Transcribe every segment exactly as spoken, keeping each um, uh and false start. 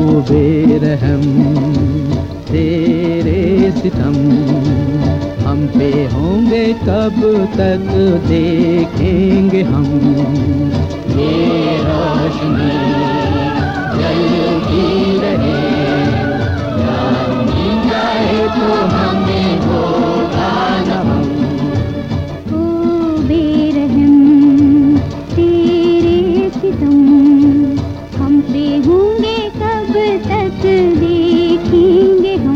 बेरहम तेरे सितम हम पे होंगे कब तक देखेंगे हम। ये रोशनी जलती रहे जानी जाए तो हमें होगा न हम। ओ बेरहम तेरे सितम हम पे होंगे कब तक देखेंगे हम।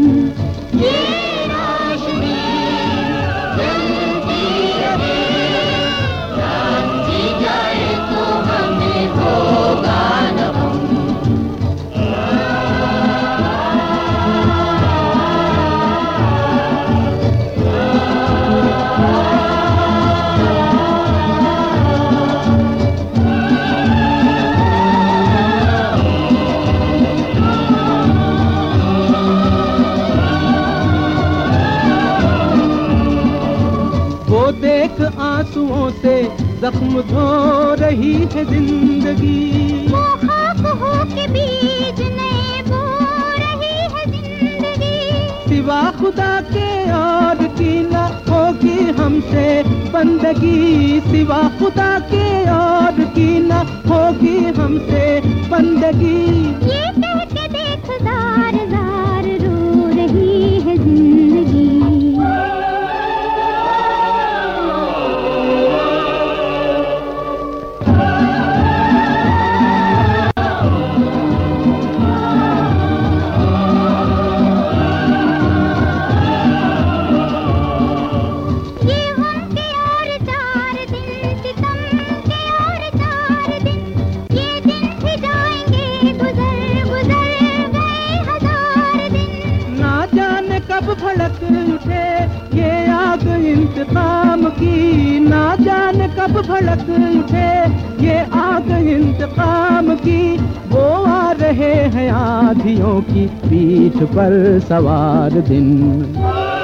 देख आंसुओं से जख्म धो रही है जिंदगी, वो खाक हो के बीज नए बो रही है जिंदगी। सिवा खुदा के और की न होगी हमसे बंदगी, सिवा खुदा के और की न होगी हमसे बंदगी। ये कह के देख जार जार रो रही है जिंदगी। भड़क उठे ये आग इंतकाम की, ना जाने कब भड़क उठे ये आग इंतकाम की। वो आ रहे हैं आंधियों की पीठ पर सवार दिन।